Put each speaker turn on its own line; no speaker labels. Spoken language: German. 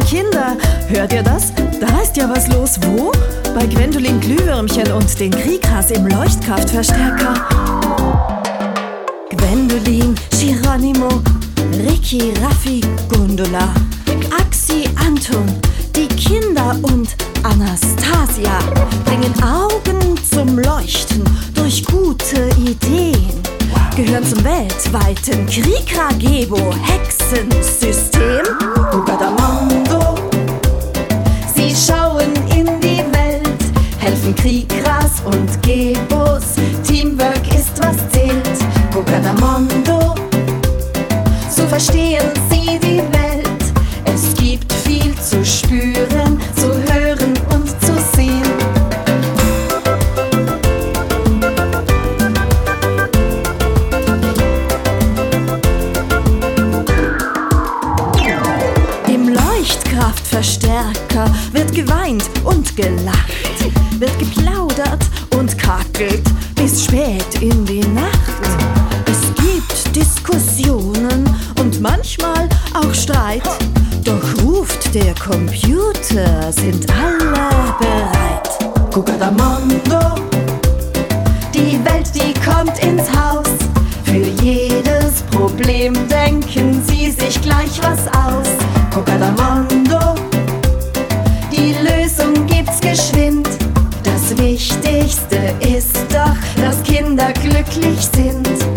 Kinder, hört ihr das? Da ist ja was los. Wo? Bei Gwendolin Glühwürmchen und den Krieghass im Leuchtkraftverstärker. Gwendolin, Geronimo, Ricky, Raffi, Gundula, Axi, Anton, die Kinder und Anastasia bringen Augen zum Leuchten durch gute Ideen. Gehören zum weltweiten Krieg-Ragebo-Hexensystem. Bugadamondo. Sie schauen in die Welt, helfen Kriegras und Gebos. Teamwork ist was zählt. Bugadamondo. So verstehen sie die Welt. Es gibt viel zu spüren, zu hören und zu sehen. Kraftverstärker wird geweint und gelacht, wird geplaudert und kakelt bis spät in die Nacht. Es gibt Diskussionen und manchmal auch Streit, doch ruft der Computer, sind alle bereit. Bugadamondo, die Welt, die kommt ins Haus. Für jedes Problem denken sie sich gleich was aus. Bugadamondo, die Lösung gibt's geschwind. Das Wichtigste ist doch, dass Kinder glücklich sind.